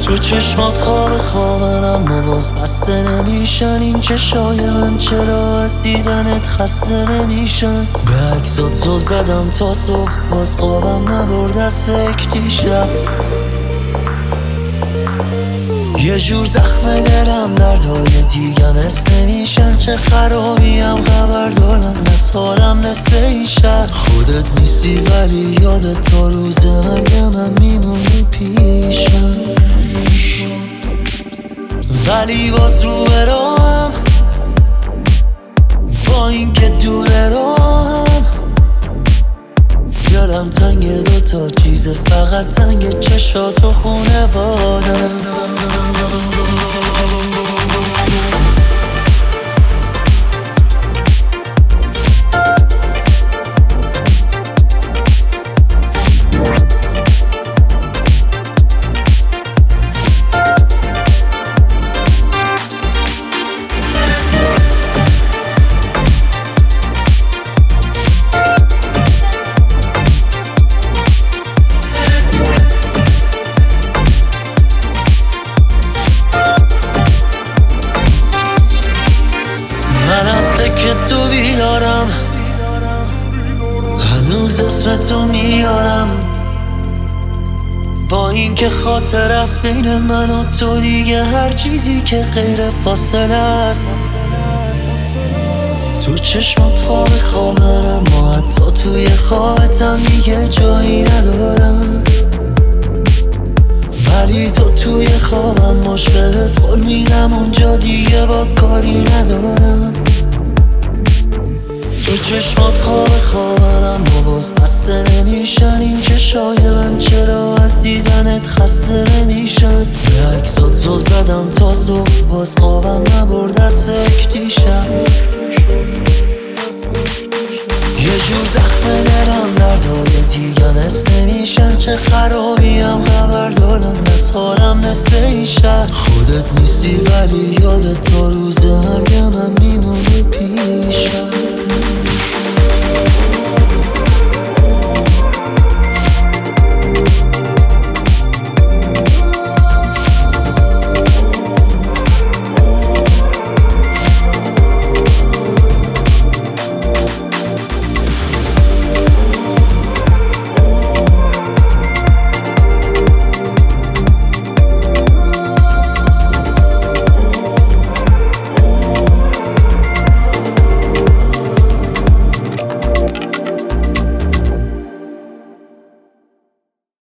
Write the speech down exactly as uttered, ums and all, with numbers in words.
تو چشمات خواب خوابن اما باز بسته نمیشن. این چشای من چرا از دیدنت خسته نمیشن؟ به عکسات زل زدم تا صبح باز خوابم نبرد از فکر دیشب. یه جور زخم دلم دردهای دیگه مثل نمیشن. چه خرابیم خبر دارم از حالم مثل این شهر. خودت نیستی ولی یادت تا روز مرگ من میمونی پیشم. ولی باز رو برام با این که دور راهم. دلم تنگ دوتا چیز فقط تنگ چشات و خونوادم. که تو بیدارم هنوز اسم تو میارم. با این که خاطر است بین من و تو دیگه هر چیزی که غیر فاصله است. تو چشمات خواب خوابن اما حتی توی خوابتم دیگه جایی ندارم. ولی تو توی خوابم مشبهت قول میدم اونجا دیگه باد کاری ندارم. تو چشمات خواب خوابن اما باز بسته نمیشن. این چشای من چرا از دیدنت خسته نمیشن؟ به عکسات زل زدم تا صبح باز خوابم نبرد از فکر دیشب. یه جور زخم دلم دردهای دیگه مثل نمیشن. چه خرابیم خبر دارم از حالم مثل این شهر. خودت نیستی ولی یادت